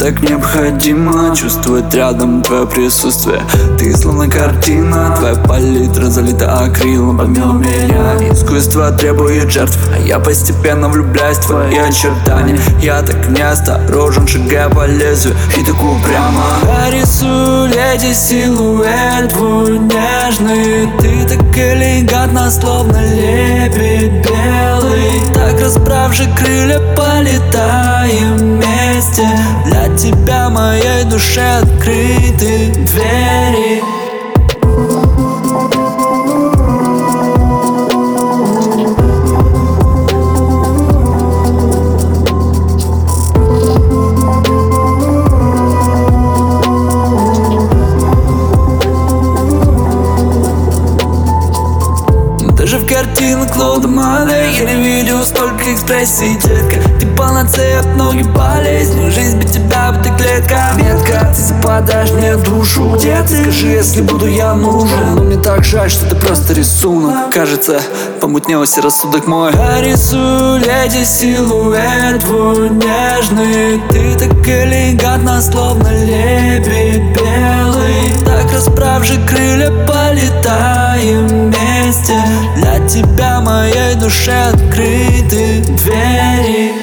так необходимо чувствовать рядом твое присутствие. Ты словно картина, твоя палитра залита акрилом. Помимо меня искусство требует жертв, а я постепенно влюбляюсь в твои очертания. Я так неосторожен, шагая по лезвию и так упрямо. Я рисую леди силуэт твой нежный. Ты так элегантно, словно лебедь белый. Так расправши крылья, полетаем вместе. Для тебя моей душе открыты двери. Даже в картинах Клода Моне я не видел столько экспрессий, детка. Ты панацея от многих болезней. Жизнь без тебя будто клетка. Метка, ты западаешь мне в душу. Где ты? Скажи, если буду я нужен. Но мне так жаль, что ты просто рисунок. Кажется, помутнелся рассудок мой. Я рисую леди силуэт твой нежный. Ты так элегантно, словно лебедь белый. Так расправши крылья, полетаем вместе. Для тебя моей душе открыты двери.